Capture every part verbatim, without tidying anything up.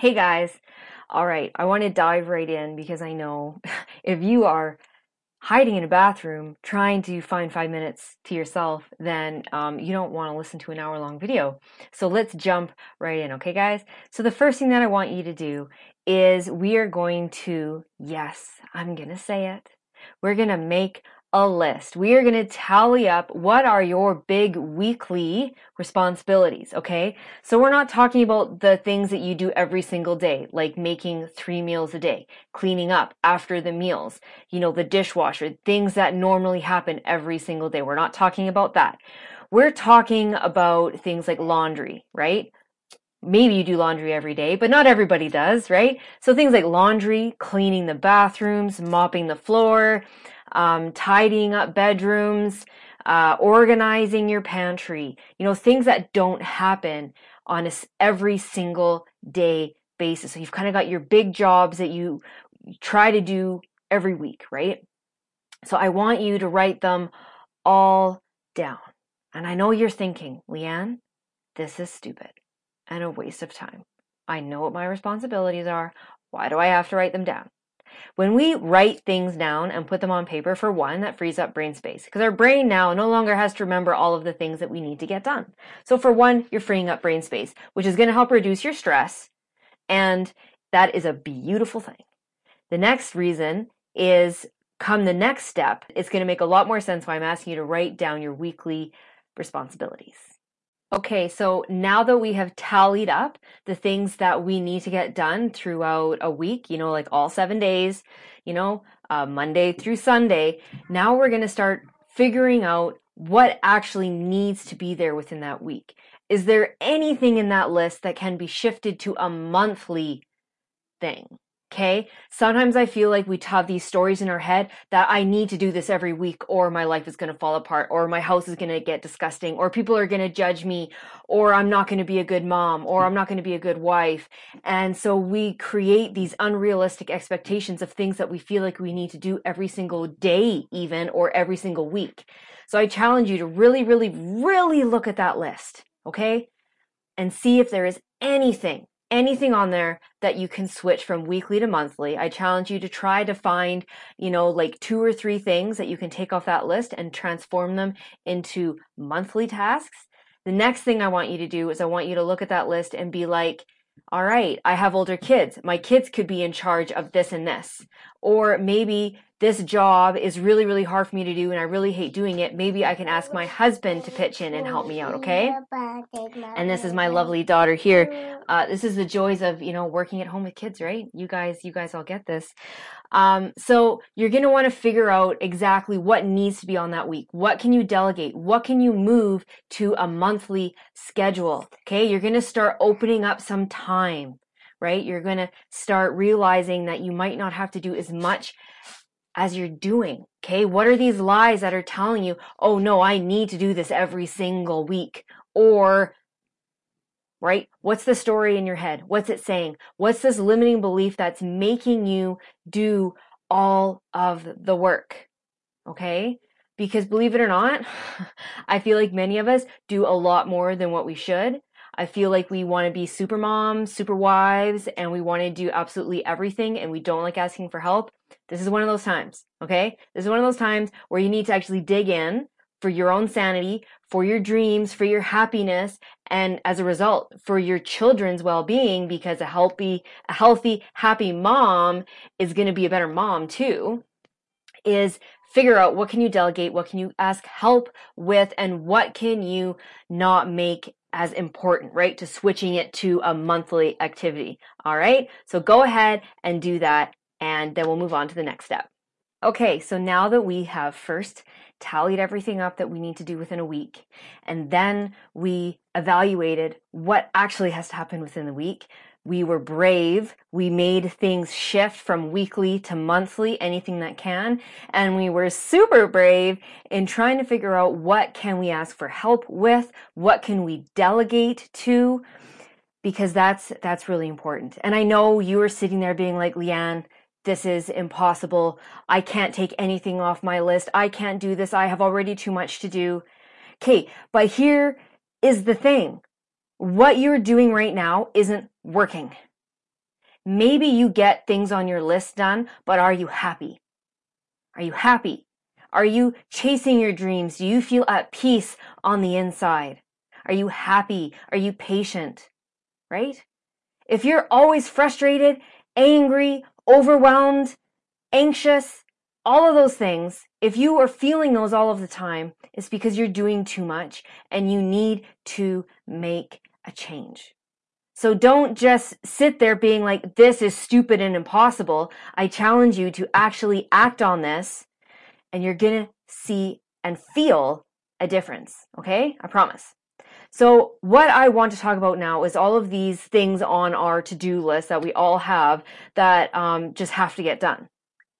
Hey guys. All right, I want to dive right in because I know if you are hiding in a bathroom trying to find five minutes to yourself, then um, you don't want to listen to an hour long video. So let's jump right in, okay, guys? So the first thing that I want you to do is we are going to, yes, I'm going to say it, we're going to make a list. We are going to tally up what are your big weekly responsibilities, okay? So we're not talking about the things that you do every single day, like making three meals a day, cleaning up after the meals, you know, the dishwasher, things that normally happen every single day. We're not talking about that. We're talking about things like laundry, right? Maybe you do laundry every day, but not everybody does, right? So things like laundry, cleaning the bathrooms, mopping the floor, um, tidying up bedrooms, uh, organizing your pantry, you know, things that don't happen on a every single day basis. So you've kind of got your big jobs that you try to do every week, right? So I want you to write them all down. And I know you're thinking, Leanne, this is stupid and a waste of time. I know what my responsibilities are. Why do I have to write them down? When we write things down and put them on paper, for one, that frees up brain space because our brain now no longer has to remember all of the things that we need to get done. So for one, you're freeing up brain space, which is going to help reduce your stress. And that is a beautiful thing. The next reason is come the next step, it's going to make a lot more sense why I'm asking you to write down your weekly responsibilities. Okay, so now that we have tallied up the things that we need to get done throughout a week, you know, like all seven days, you know, uh, Monday through Sunday, now we're going to start figuring out what actually needs to be there within that week. Is there anything in that list that can be shifted to a monthly thing? Okay. Sometimes I feel like we have these stories in our head that I need to do this every week or my life is going to fall apart or my house is going to get disgusting or people are going to judge me or I'm not going to be a good mom or I'm not going to be a good wife. And so we create these unrealistic expectations of things that we feel like we need to do every single day even or every single week. So I challenge you to really, really, really look at that list. Okay. And see if there is anything anything on there that you can switch from weekly to monthly. I challenge you to try to find, you know, like two or three things that you can take off that list and transform them into monthly tasks. The next thing I want you to do is I want you to look at that list and be like, all right, I have older kids. My kids could be in charge of this and this. Or maybe this job is really, really hard for me to do and I really hate doing it. Maybe I can ask my husband to pitch in and help me out, okay? And this is my lovely daughter here. Uh, this is the joys of, you know, working at home with kids, right? You guys, you guys all get this. Um, so you're going to want to figure out exactly what needs to be on that week. What can you delegate? What can you move to a monthly schedule? Okay. You're going to start opening up some time, right? You're going to start realizing that you might not have to do as much as you're doing. Okay. What are these lies that are telling you, oh no, I need to do this every single week? Or, right? What's the story in your head? What's it saying? What's this limiting belief that's making you do all of the work? Okay. Because believe it or not, I feel like many of us do a lot more than what we should. I feel like we want to be super moms, super wives, and we want to do absolutely everything and we don't like asking for help. This is one of those times, okay? This is one of those times where you need to actually dig in for your own sanity, for your dreams, for your happiness, and as a result, for your children's well-being, because a healthy, a healthy, happy mom is going to be a better mom too, is figure out what can you delegate, what can you ask help with, and what can you not make as important, right? To switching it to a monthly activity. All right. So go ahead and do that. And then we'll move on to the next step. Okay. So now that we have first tallied everything up that we need to do within a week, and then we evaluated what actually has to happen within the week, we were brave. We made things shift from weekly to monthly, anything that can. And we were super brave in trying to figure out what can we ask for help with? What can we delegate to? Because that's, that's really important. And I know you are sitting there being like, Leanne, this is impossible. I can't take anything off my list. I can't do this. I have already too much to do. Okay, but here is the thing. What you're doing right now isn't working. Maybe you get things on your list done, but are you happy? Are you happy? Are you chasing your dreams? Do you feel at peace on the inside? Are you happy? Are you patient? Right? If you're always frustrated, angry, overwhelmed, anxious, all of those things, if you are feeling those all of the time, it's because you're doing too much and you need to make a change. So don't just sit there being like, this is stupid and impossible. I challenge you to actually act on this, and you're going to see and feel a difference. Okay? I promise. So what I want to talk about now is all of these things on our to-do list that we all have that um, just have to get done.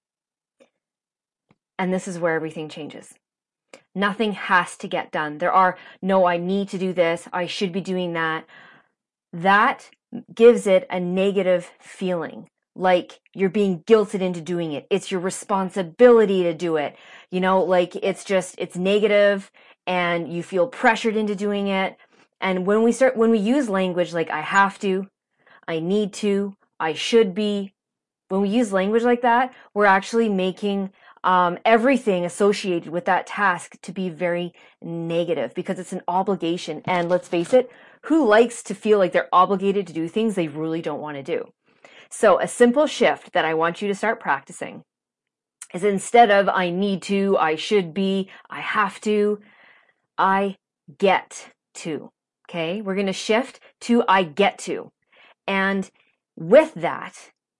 And this is where everything changes. Nothing has to get done. There are no, I need to do this, I should be doing that. That gives it a negative feeling, like you're being guilted into doing it. It's your responsibility to do it. You know, like it's just, it's negative and you feel pressured into doing it. And when we start, when we use language like I have to, I need to, I should be, when we use language like that, we're actually making um, everything associated with that task to be very negative because it's an obligation. And let's face it, who likes to feel like they're obligated to do things they really don't want to do? So a simple shift that I want you to start practicing is instead of I need to, I should be, I have to, I get to. Okay, we're going to shift to I get to. And with that,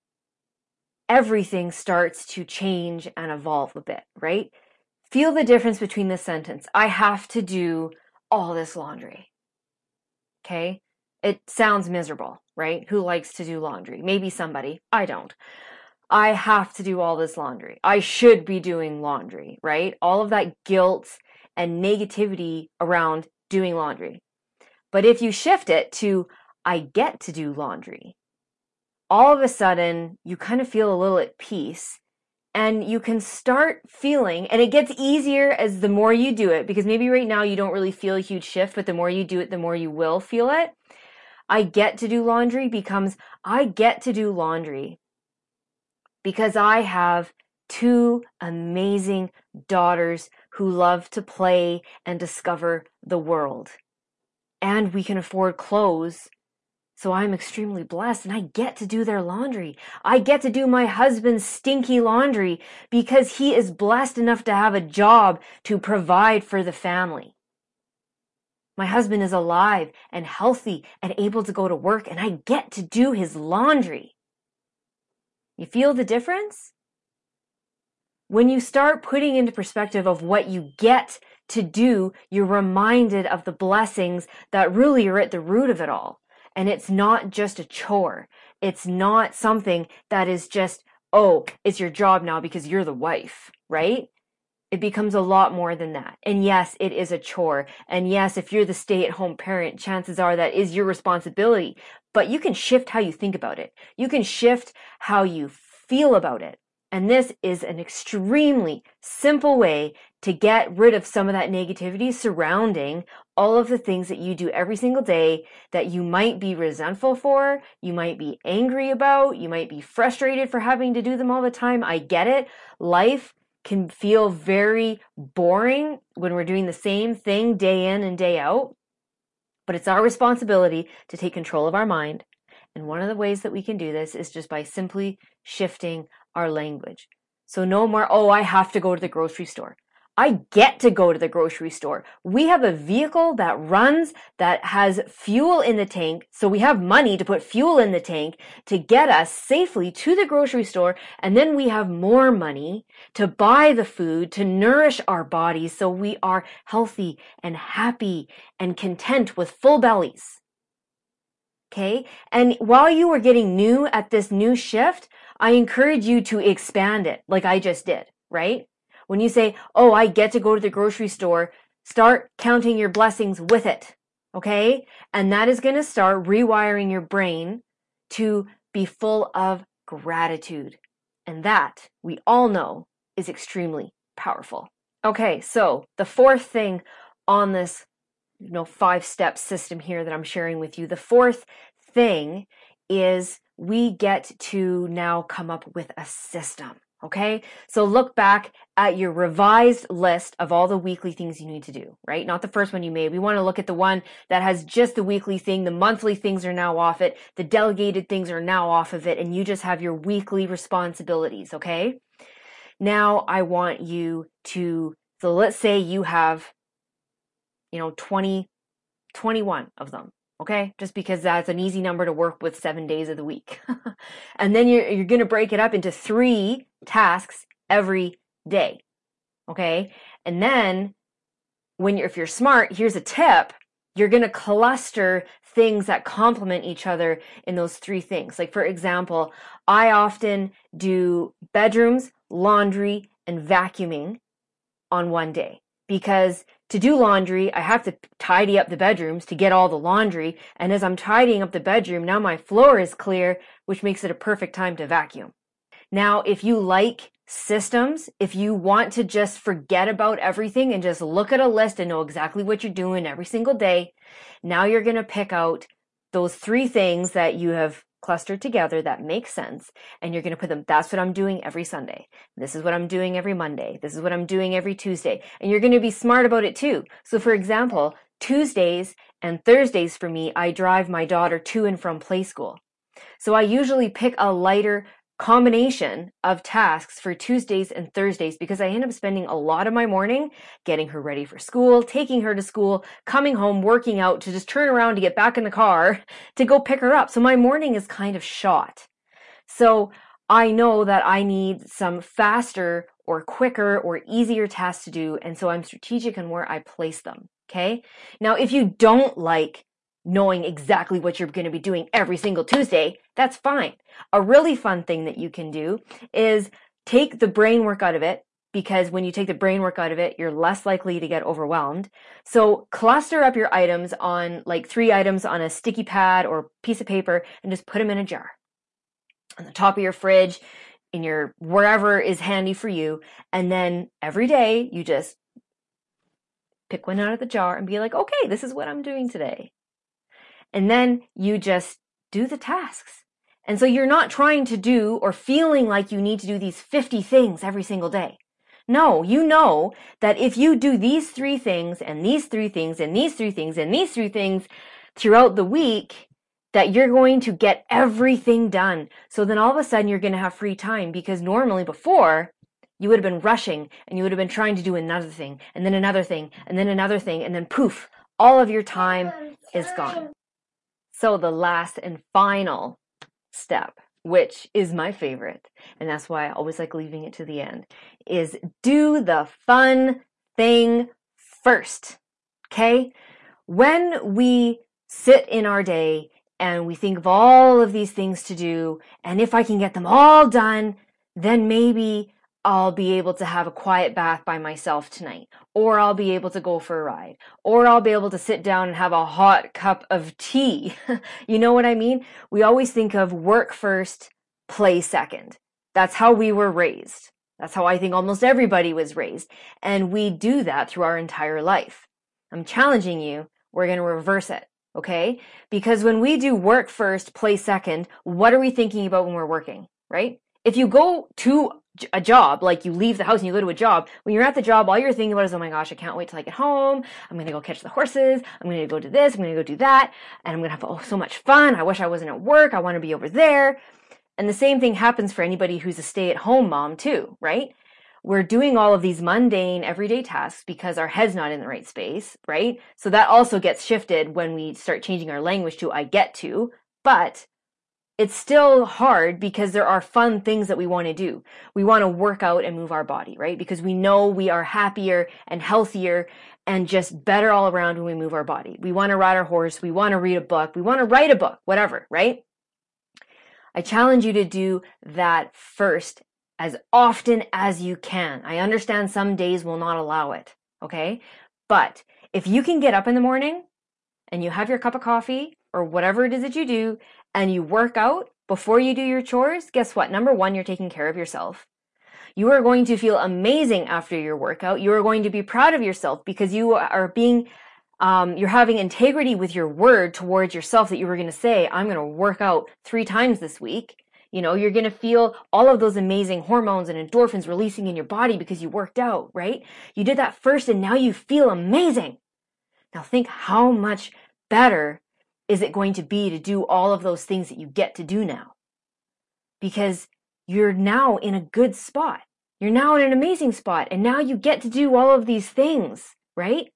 everything starts to change and evolve a bit, right? Feel the difference between this sentence. I have to do all this laundry. Okay? It sounds miserable, right? Who likes to do laundry? Maybe somebody. I don't. I have to do all this laundry. I should be doing laundry, right? All of that guilt and negativity around doing laundry. But if you shift it to, I get to do laundry, all of a sudden you kind of feel a little at peace and you can start feeling, and it gets easier as the more you do it, because maybe right now you don't really feel a huge shift, but the more you do it, the more you will feel it. I get to do laundry becomes, I get to do laundry because I have two amazing daughters who love to play and discover the world. And we can afford clothes, so I'm extremely blessed and I get to do their laundry. I get to do my husband's stinky laundry because he is blessed enough to have a job to provide for the family. My husband is alive and healthy and able to go to work, and I get to do his laundry. You feel the difference? When you start putting into perspective of what you get to do, you're reminded of the blessings that really are at the root of it all. And it's not just a chore. It's not something that is just, oh, it's your job now because you're the wife, right? It becomes a lot more than that. And yes, it is a chore. And yes, if you're the stay-at-home parent, chances are that is your responsibility. But you can shift how you think about it. You can shift how you feel about it. And this is an extremely simple way to get rid of some of that negativity surrounding all of the things that you do every single day that you might be resentful for, you might be angry about, you might be frustrated for having to do them all the time. I get it. Life can feel very boring when we're doing the same thing day in and day out, but it's our responsibility to take control of our mind. And one of the ways that we can do this is just by simply shifting our language. So no more, oh, I have to go to the grocery store. I get to go to the grocery store. We have a vehicle that runs, that has fuel in the tank, so we have money to put fuel in the tank to get us safely to the grocery store, and then we have more money to buy the food, to nourish our bodies so we are healthy and happy and content with full bellies. Okay? And while you are getting new at this new shift, I encourage you to expand it like I just did, right? When you say, oh, I get to go to the grocery store, start counting your blessings with it, okay? And that is going to start rewiring your brain to be full of gratitude. And that, we all know, is extremely powerful. Okay, so the fourth thing on this, you know, five-step system here that I'm sharing with you, the fourth thing is we get to now come up with a system. Okay, so look back at your revised list of all the weekly things you need to do, right? Not the first one you made. We want to look at the one that has just the weekly thing. The monthly things are now off it. The delegated things are now off of it. And you just have your weekly responsibilities, okay? Now I want you to, so let's say you have, you know, twenty, twenty-one of them. Okay, just because that's an easy number to work with seven days of the week. And then you're, you're going to break it up into three tasks every day. Okay, and then when you're, if you're smart, here's a tip. You're going to cluster things that complement each other in those three things. Like, for example, I often do bedrooms, laundry, and vacuuming on one day. Because to do laundry, I have to tidy up the bedrooms to get all the laundry. And as I'm tidying up the bedroom, now my floor is clear, which makes it a perfect time to vacuum. Now, if you like systems, if you want to just forget about everything and just look at a list and know exactly what you're doing every single day, now you're going to pick out those three things that you have clustered together that make sense, and you're going to put them, that's what I'm doing every Sunday. This is what I'm doing every Monday. This is what I'm doing every Tuesday. And you're going to be smart about it too. So for example, Tuesdays and Thursdays for me, I drive my daughter to and from play school. So I usually pick a lighter combination of tasks for Tuesdays and Thursdays because I end up spending a lot of my morning getting her ready for school, taking her to school, coming home, working out, to just turn around to get back in the car to go pick her up. So my morning is kind of shot. So I know that I need some faster or quicker or easier tasks to do. And so I'm strategic in where I place them. Okay. Now, if you don't like knowing exactly what you're going to be doing every single Tuesday, that's fine. A really fun thing that you can do is take the brain work out of it, because when you take the brain work out of it, you're less likely to get overwhelmed. So cluster up your items on like three items on a sticky pad or piece of paper and just put them in a jar on the top of your fridge, in your wherever is handy for you. And then every day you just pick one out of the jar and be like, okay, this is what I'm doing today. And then you just do the tasks. And so you're not trying to do or feeling like you need to do these fifty things every single day. No, you know that if you do these three things and these three things and these three things and these three things throughout the week, that you're going to get everything done. So then all of a sudden you're going to have free time, because normally before you would have been rushing and you would have been trying to do another thing and then another thing and then another thing, and then poof, all of your time is gone. So the last and final step, which is my favorite, and that's why I always like leaving it to the end, is do the fun thing first. Okay? When we sit in our day and we think of all of these things to do, and if I can get them all done, then maybe I'll be able to have a quiet bath by myself tonight, or I'll be able to go for a ride, or I'll be able to sit down and have a hot cup of tea. You know what I mean? We always think of work first, play second. That's how we were raised. That's how I think almost everybody was raised. And we do that through our entire life. I'm challenging you. We're going to reverse it. Okay? Because when we do work first, play second, what are we thinking about when we're working, right? If you go to a job, like you leave the house and you go to a job, when you're at the job, all you're thinking about is, oh my gosh, I can't wait till I get home. I'm going to go catch the horses. I'm going to go do this. I'm going to go do that. And I'm going to have oh, so much fun. I wish I wasn't at work. I want to be over there. And the same thing happens for anybody who's a stay-at-home mom too, right? We're doing all of these mundane everyday tasks because our head's not in the right space, right? So that also gets shifted when we start changing our language to I get to, but it's still hard because there are fun things that we want to do. We want to work out and move our body, right? Because we know we are happier and healthier and just better all around when we move our body. We want to ride our horse. We want to read a book. We want to write a book, whatever, right? I challenge you to do that first as often as you can. I understand some days will not allow it, okay? But if you can get up in the morning and you have your cup of coffee or whatever it is that you do, and you work out before you do your chores, guess what? Number one, you're taking care of yourself. You are going to feel amazing after your workout. You are going to be proud of yourself because you are being Um, you're having integrity with your word towards yourself that you were going to say, I'm going to work out three times this week. You know, you're going to feel all of those amazing hormones and endorphins releasing in your body because you worked out, right? You did that first and now you feel amazing. Now think how much better is it going to be to do all of those things that you get to do now? Because you're now in a good spot. You're now in an amazing spot. And now you get to do all of these things, right?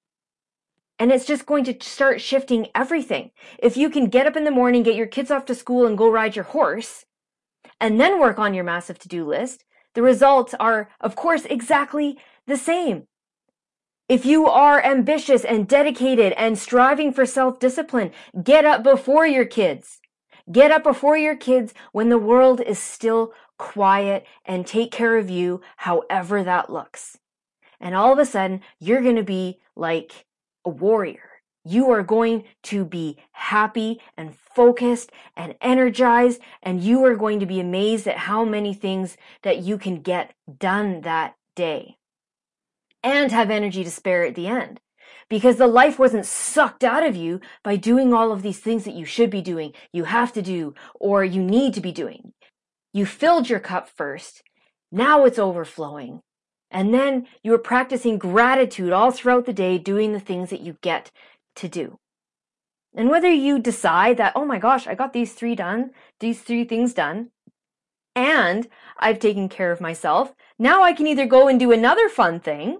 And it's just going to start shifting everything. If you can get up in the morning, get your kids off to school and go ride your horse, and then work on your massive to-do list, the results are, of course, exactly the same. If you are ambitious and dedicated and striving for self-discipline, get up before your kids. Get up before your kids when the world is still quiet and take care of you however that looks. And all of a sudden, you're going to be like a warrior. You are going to be happy and focused and energized, and you are going to be amazed at how many things that you can get done that day and have energy to spare at the end. Because the life wasn't sucked out of you by doing all of these things that you should be doing, you have to do, or you need to be doing. You filled your cup first. Now it's overflowing. And then you are practicing gratitude all throughout the day, doing the things that you get to do. And whether you decide that, oh my gosh, I got these three done, these three things done, and I've taken care of myself, now I can either go and do another fun thing,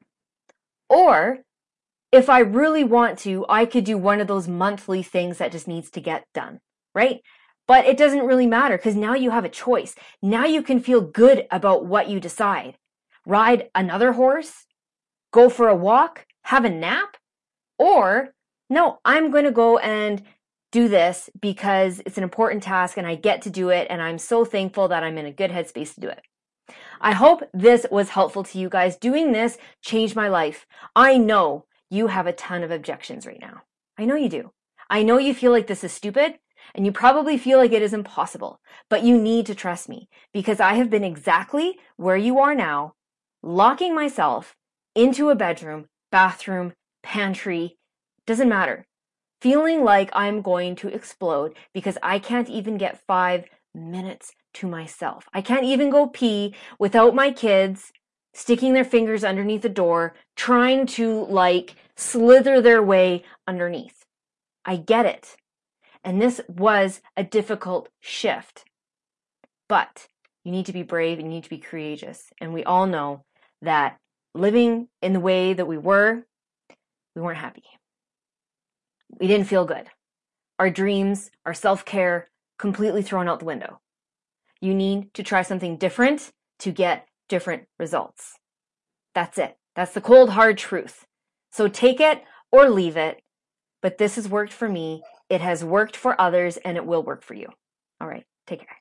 or if I really want to, I could do one of those monthly things that just needs to get done, right? But it doesn't really matter because now you have a choice. Now you can feel good about what you decide. Ride another horse, go for a walk, have a nap, or no, I'm going to go and do this because it's an important task and I get to do it and I'm so thankful that I'm in a good headspace to do it. I hope this was helpful to you guys. Doing this changed my life. I know you have a ton of objections right now. I know you do. I know you feel like this is stupid and you probably feel like it is impossible, but you need to trust me because I have been exactly where you are now, locking myself into a bedroom, bathroom, pantry, doesn't matter, feeling like I'm going to explode because I can't even get five minutes to myself. I can't even go pee without my kids sticking their fingers underneath the door, trying to like slither their way underneath. I get it. And this was a difficult shift. But you need to be brave and you need to be courageous. And we all know that living in the way that we were, we weren't happy. We didn't feel good. Our dreams, our self-care, completely thrown out the window. You need to try something different to get different results. That's it. That's the cold, hard truth. So take it or leave it. But this has worked for me. It has worked for others and it will work for you. All right. Take care.